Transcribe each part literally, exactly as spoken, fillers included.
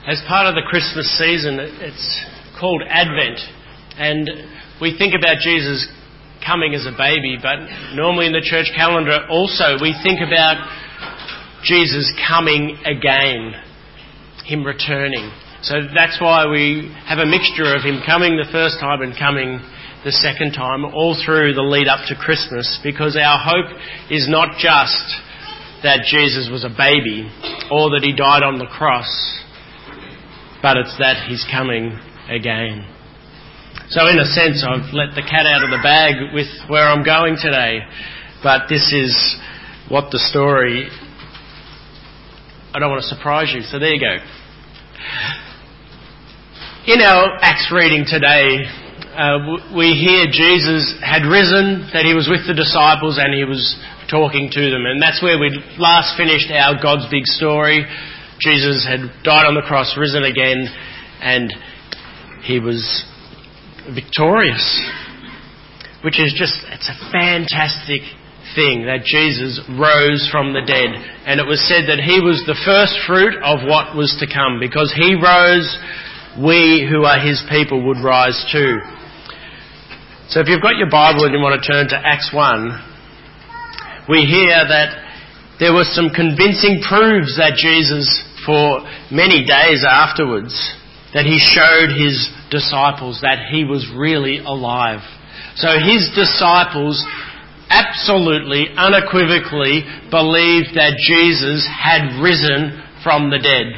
As part of the Christmas season, it's called Advent, and we think about Jesus coming as a baby, but normally in the church calendar also we think about Jesus coming again, him returning. So that's why we have a mixture of him coming the first time and coming the second time, all through the lead up to Christmas, because our hope is not just that Jesus was a baby or that he died on the cross, but it's that he's coming again. So in a sense, I've let the cat out of the bag with where I'm going today, but this is what the story... I don't want to surprise you, so there you go. In our Acts reading today, uh, we hear Jesus had risen, that he was with the disciples and he was talking to them, and that's where we last finished our God's big story. Jesus had died on the cross, risen again, and he was victorious. Which is just, it's a fantastic thing that Jesus rose from the dead. And it was said that he was the first fruit of what was to come. Because he rose, we who are his people would rise too. So if you've got your Bible and you want to turn to Acts one, we hear that there were some convincing proofs that Jesus, for many days afterwards, that he showed his disciples that he was really alive. So his disciples absolutely, unequivocally believed that Jesus had risen from the dead.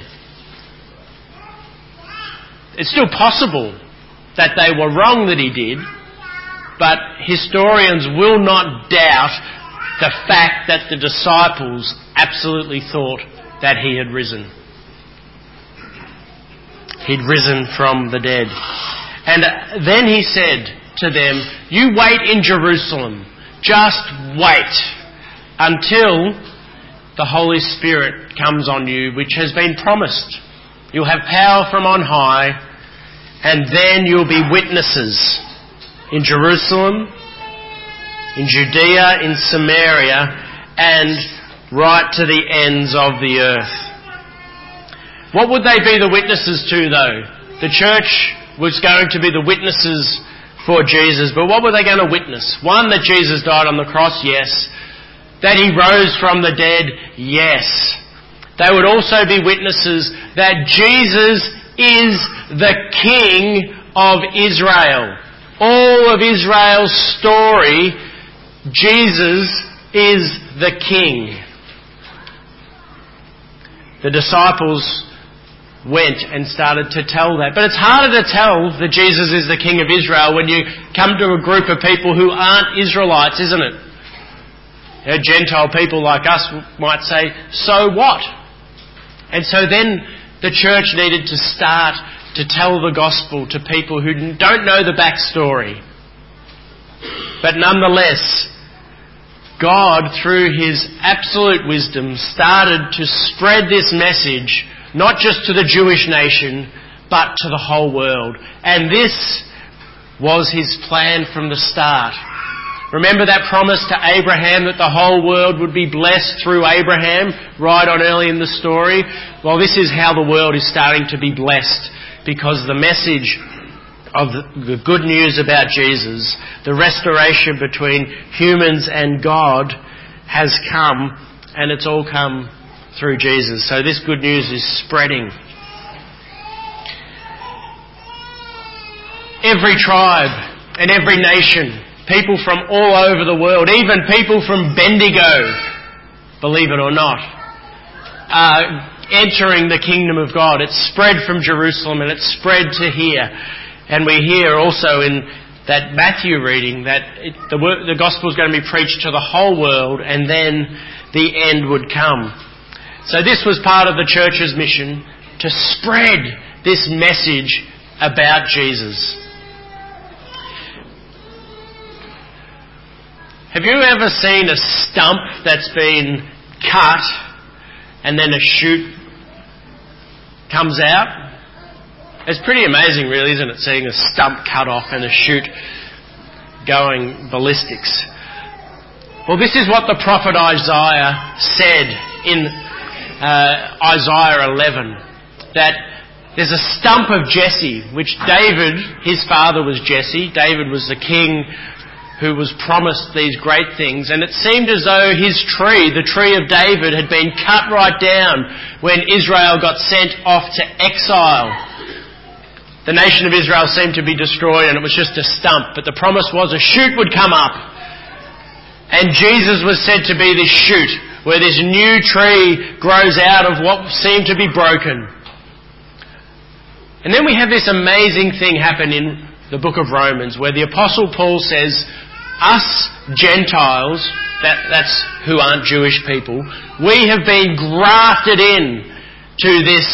It's still possible that they were wrong that he did, but historians will not doubt the fact that the disciples absolutely thought that he had risen. He'd risen from the dead. And then he said to them, "You wait in Jerusalem. Just wait until the Holy Spirit comes on you, which has been promised. You'll have power from on high, and then you'll be witnesses in Jerusalem, in Judea, in Samaria, and right to the ends of the earth." What would they be the witnesses to, though? The church was going to be the witnesses for Jesus, but what were they going to witness? One, that Jesus died on the cross, yes. That he rose from the dead, yes. They would also be witnesses that Jesus is the King of Israel. All of Israel's story, Jesus is the King. The disciples went and started to tell that. But it's harder to tell that Jesus is the King of Israel when you come to a group of people who aren't Israelites, isn't it? You know, Gentile people like us might say, so what? And so then the church needed to start to tell the gospel to people who don't know the backstory. But nonetheless, God, through his absolute wisdom, started to spread this message not just to the Jewish nation, but to the whole world. And this was his plan from the start. Remember that promise to Abraham that the whole world would be blessed through Abraham, right on early in the story? Well, this is how the world is starting to be blessed, because the message of the good news about Jesus, the restoration between humans and God, has come, and it's all come through Jesus. So this good news is spreading. Every tribe and every nation, people from all over the world, even people from Bendigo, believe it or not, are entering the kingdom of God. It's spread from Jerusalem and it's spread to here. And we hear also in that Matthew reading that it, the, the gospel is going to be preached to the whole world, and then the end would come. So this was part of the church's mission, to spread this message about Jesus. Have you ever seen a stump that's been cut and then a shoot comes out? It's pretty amazing, really, isn't it, seeing a stump cut off and a shoot going ballistics. Well, this is what the prophet Isaiah said in uh, Isaiah eleven, that there's a stump of Jesse, which David, his father was Jesse. David was the king who was promised these great things, and it seemed as though his tree, the tree of David, had been cut right down when Israel got sent off to exile. The nation of Israel seemed to be destroyed and it was just a stump, but the promise was a shoot would come up, and Jesus was said to be this shoot where this new tree grows out of what seemed to be broken. And then we have this amazing thing happen in the book of Romans where the Apostle Paul says, us Gentiles, that, that's who aren't Jewish people, we have been grafted in to this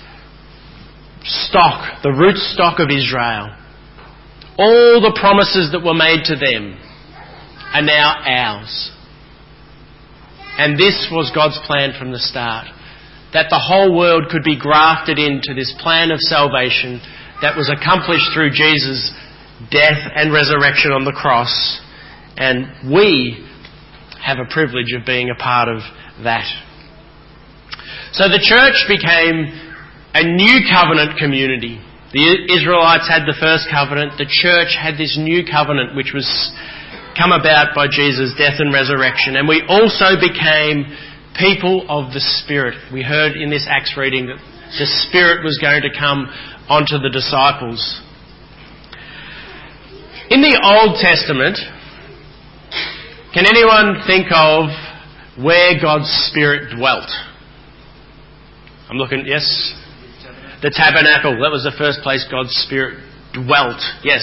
stock, the root stock of Israel. All the promises that were made to them are now ours. And this was God's plan from the start, that the whole world could be grafted into this plan of salvation that was accomplished through Jesus' death and resurrection on the cross. And we have a privilege of being a part of that. So the church became a new covenant community. The Israelites had the first covenant. The church had this new covenant which was come about by Jesus' death and resurrection. And we also became people of the Spirit. We heard in this Acts reading that the Spirit was going to come onto the disciples. In the Old Testament, can anyone think of where God's Spirit dwelt? I'm looking, yes? The tabernacle. That was the first place God's Spirit dwelt. Yes.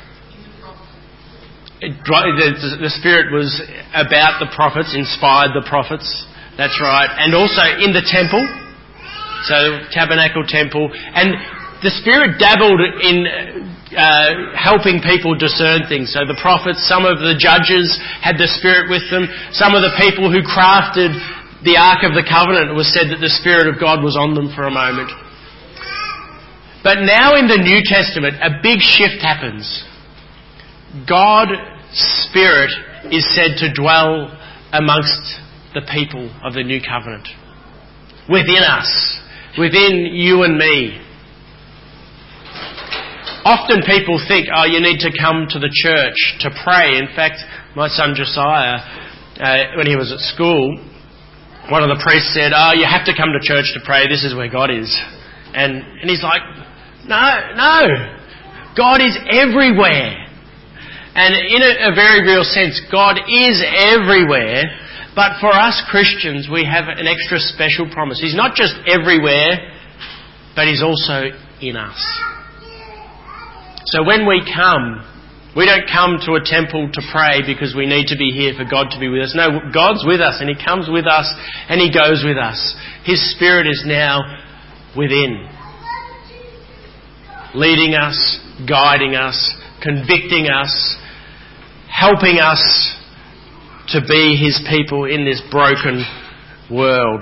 It, the, the Spirit was about the prophets, inspired the prophets. That's right. And also in the temple. So, tabernacle, temple. And the Spirit dabbled in uh, helping people discern things. So the prophets, some of the judges had the Spirit with them. Some of the people who crafted the Ark of the Covenant, it was said that the Spirit of God was on them for a moment. But now in the New Testament, a big shift happens. God's Spirit is said to dwell amongst the people of the New Covenant. Within us. Within you and me. Often people think, oh, you need to come to the church to pray. In fact, my son Josiah, uh, when he was at school, one of the priests said, oh, you have to come to church to pray. This is where God is. And, and he's like, no, no. God is everywhere. And in a, a very real sense, God is everywhere. But for us Christians, we have an extra special promise. He's not just everywhere, but He's also in us. So when we come, we don't come to a temple to pray because we need to be here for God to be with us. No, God's with us and He comes with us and He goes with us. His Spirit is now within, leading us, guiding us, convicting us, helping us to be His people in this broken world.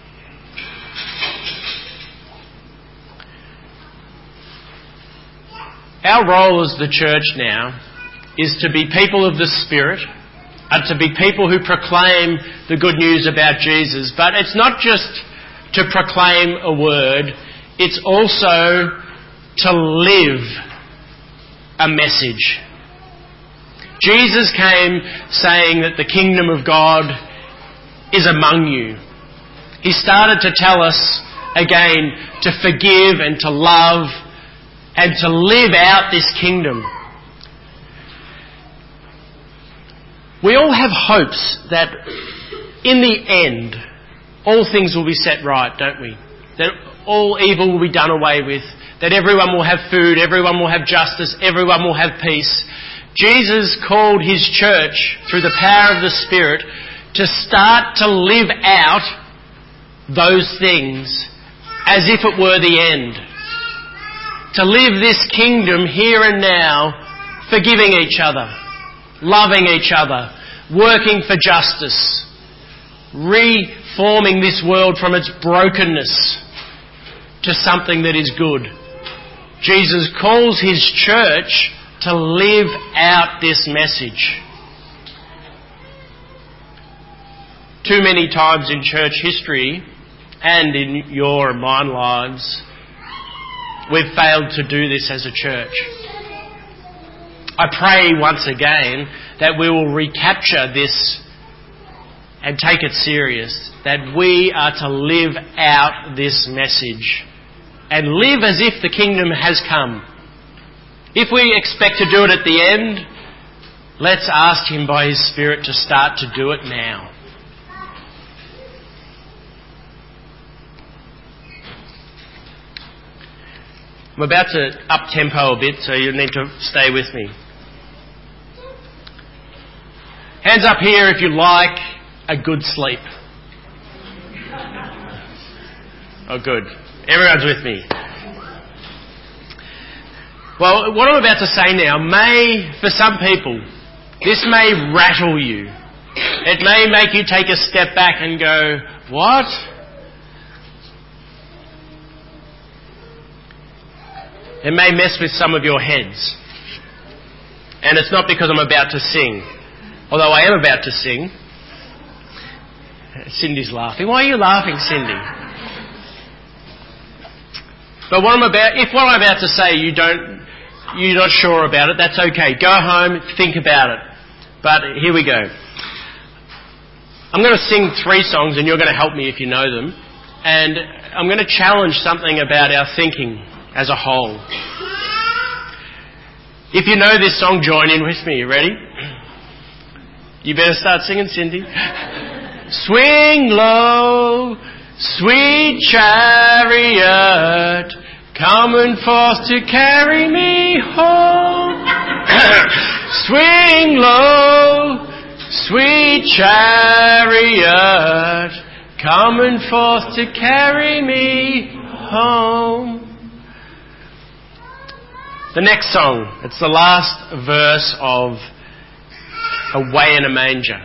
Our role as the church now is to be people of the Spirit and to be people who proclaim the good news about Jesus. But it's not just to proclaim a word, it's also to live a message. Jesus came saying that the kingdom of God is among you. He started to tell us again to forgive and to love and to live out this kingdom. We all have hopes that in the end all things will be set right, don't we? That all evil will be done away with, that everyone will have food, everyone will have justice, everyone will have peace. Jesus called His church through the power of the Spirit to start to live out those things as if it were the end. To live this kingdom here and now, forgiving each other, loving each other, working for justice, reforming this world from its brokenness to something that is good. Jesus calls His church to live out this message. Too many times in church history and in your and mine lives, we've failed to do this as a church. I pray once again that we will recapture this and take it serious, that we are to live out this message and live as if the kingdom has come. If we expect to do it at the end, let's ask Him by His Spirit to start to do it now. I'm about to up-tempo a bit, so you need to stay with me. Hands up here if you like a good sleep. Oh, good. Everyone's with me. Well, what I'm about to say now may, for some people, this may rattle you. It may make you take a step back and go, what? It may mess with some of your heads. And it's not because I'm about to sing. Although I am about to sing. Cindy's laughing. Why are you laughing, Cindy? But what I'm about, if what I'm about to say you don't, you're not sure about it, that's okay. Go home, think about it. But here we go. I'm going to sing three songs and you're going to help me if you know them. And I'm going to challenge something about our thinking as a whole. If you know this song, join in with me. You ready? You better start singing, Cindy. Swing low, sweet chariot, coming forth to carry me home. Swing low, sweet chariot, coming forth to carry me home. The next song, it's the last verse of Away in a Manger.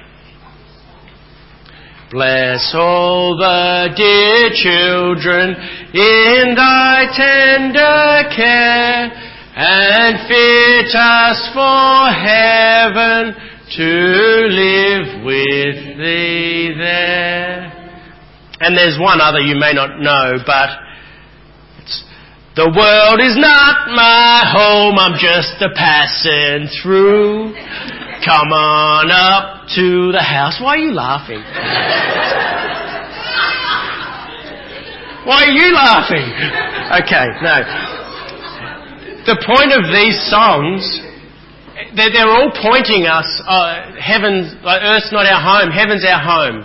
Bless all the dear children in thy tender care, and fit us for heaven to live with thee there. And there's one other you may not know, but it's, the world is not my home, I'm just a passing through. Come on up to the house. Why are you laughing? Why are you laughing? Okay, no. The point of these songs, they're, they're all pointing us, uh, heaven's, like earth's not our home, heaven's our home.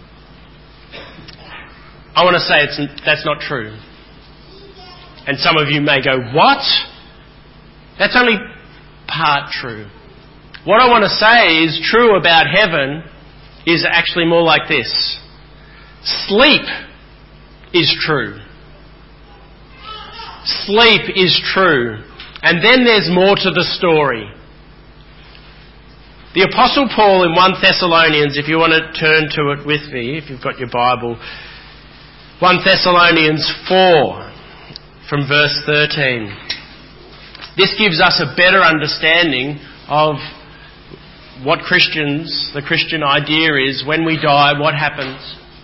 I want to say it's, that's not true. And some of you may go, what? That's only part true. What I want to say is true about heaven is actually more like this. Sleep is true. Sleep is true. And then there's more to the story. The Apostle Paul in First Thessalonians, if you want to turn to it with me, if you've got your Bible, First Thessalonians four from verse thirteen. This gives us a better understanding of what Christians, the Christian idea is, when we die, what happens.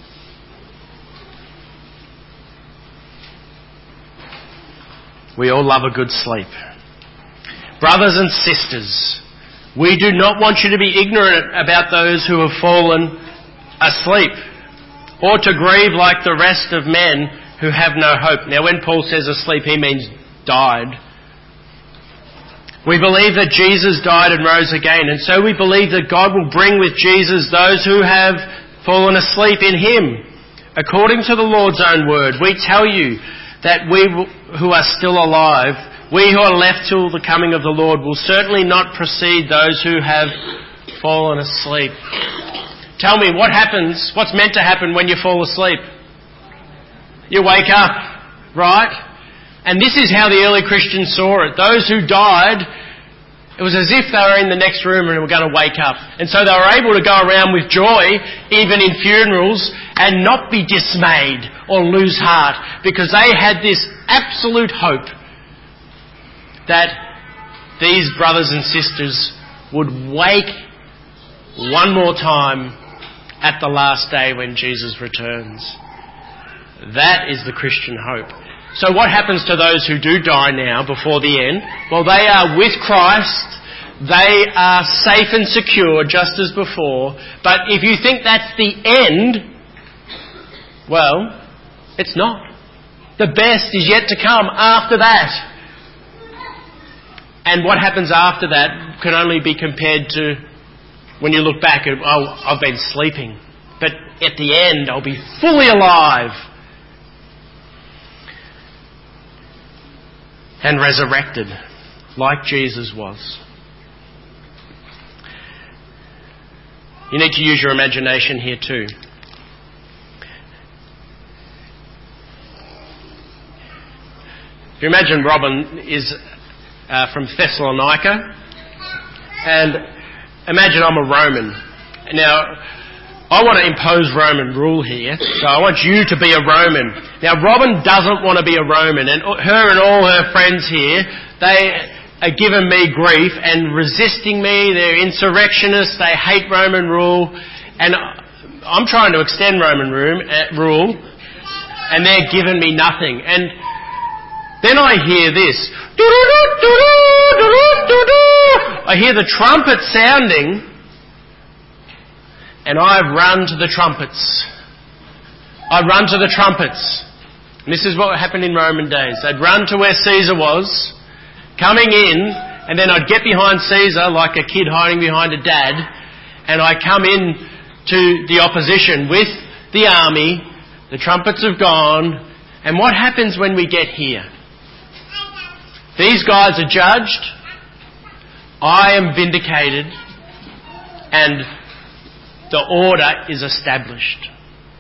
We all love a good sleep. Brothers and sisters, we do not want you to be ignorant about those who have fallen asleep, or to grieve like the rest of men who have no hope. Now, when Paul says asleep, he means died. We believe that Jesus died and rose again, and so we believe that God will bring with Jesus those who have fallen asleep in Him. According to the Lord's own word, we tell you that we who are still alive, we who are left till the coming of the Lord, will certainly not precede those who have fallen asleep. Tell me, what happens, what's meant to happen when you fall asleep? You wake up, right? And this is how the early Christians saw it. Those who died, it was as if they were in the next room and were going to wake up. And so they were able to go around with joy, even in funerals, and not be dismayed or lose heart, because they had this absolute hope that these brothers and sisters would wake one more time at the last day when Jesus returns. That is the Christian hope. So what happens to those who do die now before the end? Well, they are with Christ. They are safe and secure just as before. But if you think that's the end, well, it's not. The best is yet to come after that. And what happens after that can only be compared to when you look back at, oh, I've been sleeping. But at the end, I'll be fully alive and resurrected like Jesus was. You need to use your imagination here too. If you imagine Robin is uh, from Thessalonica, and imagine I'm a Roman. Now, I want to impose Roman rule here, so I want you to be a Roman. Now, Robin doesn't want to be a Roman, and her and all her friends here, they are giving me grief and resisting me. They're insurrectionists, they hate Roman rule, and I'm trying to extend Roman room, uh, rule, and they're giving me nothing. And then I hear this. I hear the trumpet sounding, and I run to the trumpets. I run to the trumpets. And this is what happened in Roman days. They'd run to where Caesar was, coming in, and then I'd get behind Caesar like a kid hiding behind a dad, and I come in to the opposition with the army. The trumpets have gone, and what happens when we get here? These guys are judged, I am vindicated, and the order is established.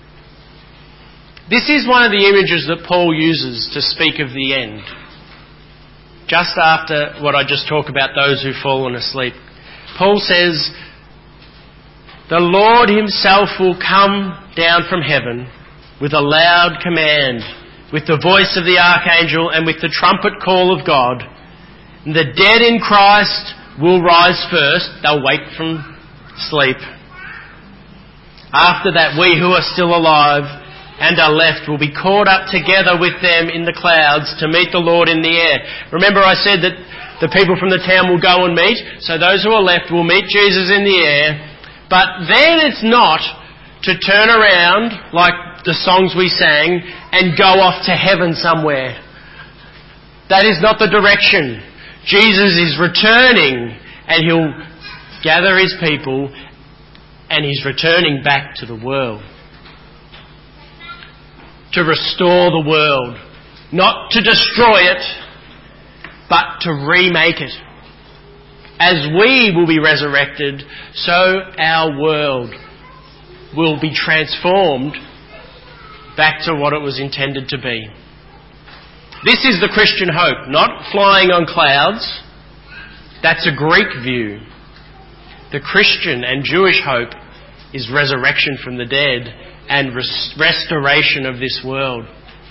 This is one of the images that Paul uses to speak of the end. Just after what I just talked about, those who've fallen asleep. Paul says, the Lord himself will come down from heaven with a loud command, with the voice of the archangel and with the trumpet call of God. And the dead in Christ will rise first. They'll wake from sleep. After that, we who are still alive and are left will be caught up together with them in the clouds to meet the Lord in the air. Remember I said that the people from the town will go and meet, so those who are left will meet Jesus in the air. But then it's not to turn around like the songs we sang and go off to heaven somewhere. That is not the direction. Jesus is returning and he'll gather his people and he's returning back to the world. To restore the world. Not to destroy it, but to remake it. As we will be resurrected, so our world will be transformed back to what it was intended to be. This is the Christian hope, not flying on clouds. That's a Greek view. The Christian and Jewish hope is resurrection from the dead and res- restoration of this world.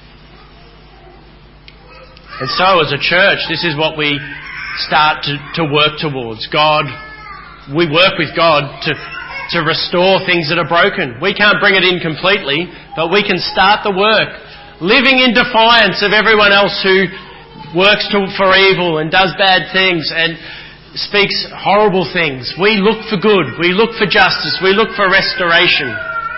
And so as a church, this is what we start to, to work towards. God, we work with God to, to restore things that are broken. We can't bring it in completely, but we can start the work, living in defiance of everyone else who works to, for evil and does bad things and speaks horrible things. We look for good. We look for justice. We look for restoration.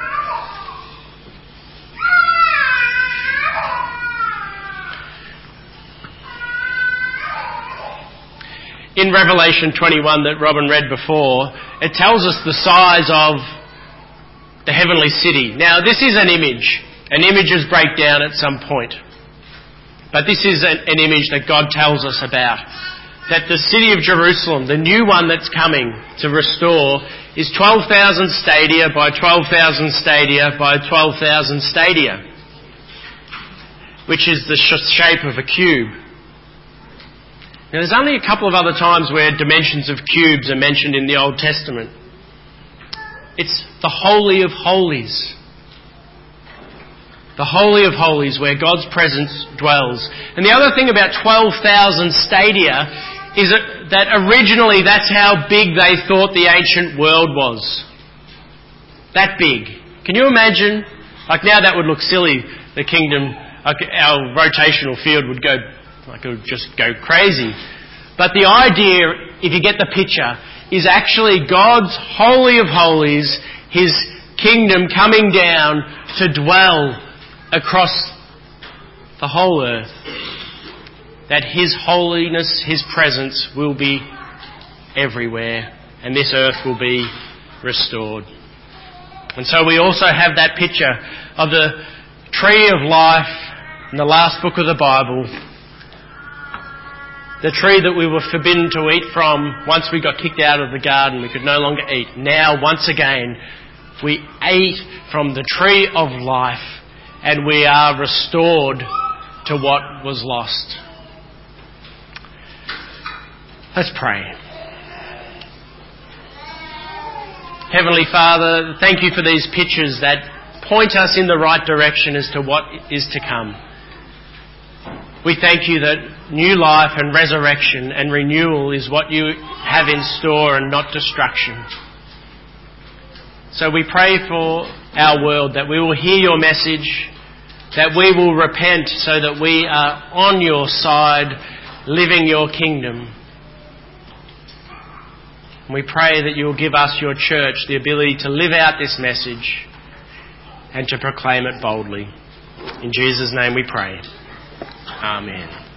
In Revelation twenty-one that Robin read before, it tells us the size of the heavenly city. Now, this is an image, and images break down at some point. But this is an, an image that God tells us about. That the city of Jerusalem, the new one that's coming to restore, is twelve thousand stadia by twelve thousand stadia by twelve thousand stadia, which is the sh- shape of a cube. Now, there's only a couple of other times where dimensions of cubes are mentioned in the Old Testament. It's the Holy of Holies. The Holy of Holies, where God's presence dwells. And the other thing about twelve thousand stadia is that originally that's how big they thought the ancient world was. That big. Can you imagine? Like now that would look silly, the kingdom our rotational field would go, like it would just go crazy. But the idea, if you get the picture, is actually God's Holy of Holies, His kingdom coming down to dwell across the whole earth. That His holiness, His presence will be everywhere, and this earth will be restored. And so we also have that picture of the tree of life in the last book of the Bible. The tree that we were forbidden to eat from once we got kicked out of the garden. We could no longer eat. Now, once again, we ate from the tree of life and we are restored to what was lost. Let's pray. Heavenly Father, thank you for these pictures that point us in the right direction as to what is to come. We thank you that new life and resurrection and renewal is what you have in store and not destruction. So we pray for our world that we will hear your message, that we will repent so that we are on your side, living your kingdom. We pray that you will give us, your church, the ability to live out this message and to proclaim it boldly. In Jesus' name we pray. Amen.